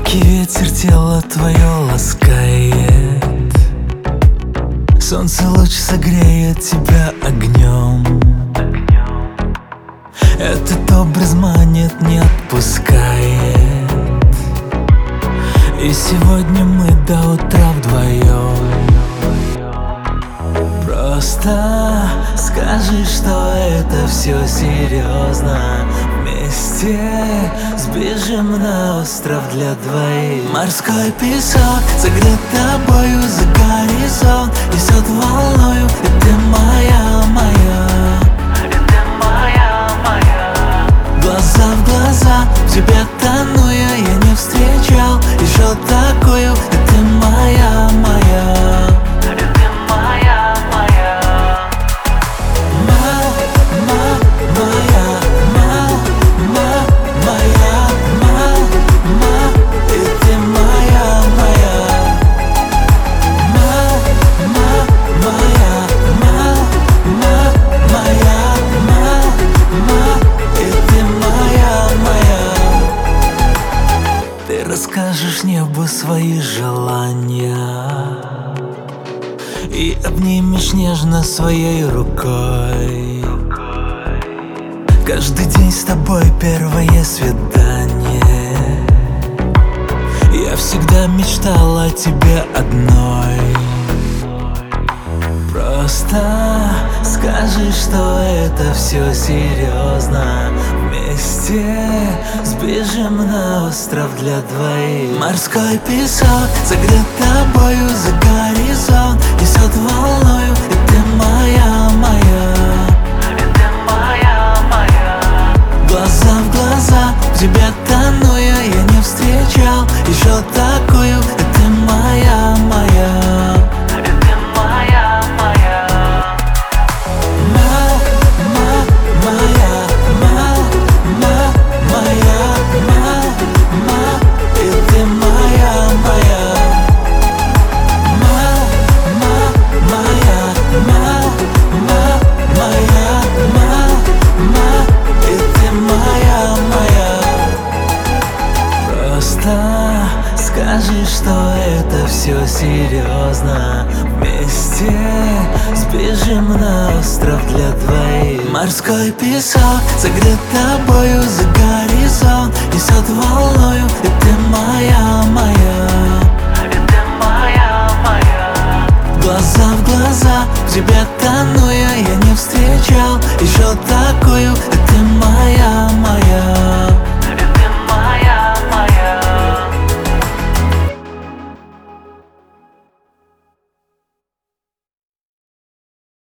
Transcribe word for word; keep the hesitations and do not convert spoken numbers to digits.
Легкий ветер тело твое ласкает, солнце луч согреет тебя огнем. Этот образ манит, не отпускает. И сегодня мы до утра вдвоем. Просто скажи, что это все серьезно. Вместе сбежим на остров для двоих. Морской песок согрет тобою за горизонт, несет волною, и ты моя, моя. И ты моя, моя. Глаза в глаза, в тебе тону я, я не встречал еще такую. И ты моя, моя. И ты моя, моя. Ма, ма, моя. Расскажешь небу свои желания и обнимешь нежно своей рукой. Каждый день с тобой первое свидание. Я всегда мечтал о тебе одной. Просто скажи, что это все серьезно. Вместе сбежим на остров для двоих. Морской песок согрет тобою за горизонт, несет волною, и ты моя, моя. И ты моя, моя. Глаза в глаза, в тебе тону я, я не встречал еще такую. И ты моя, моя. Скажи, что это все серьезно. Вместе сбежим на остров для двоих. Морской песок согрет тобою за горизонт, несет волною, и ты моя, моя. И ты моя, моя. Глаза в глаза, в тебе тону я, я не встречал еще такую. И ты моя, моя.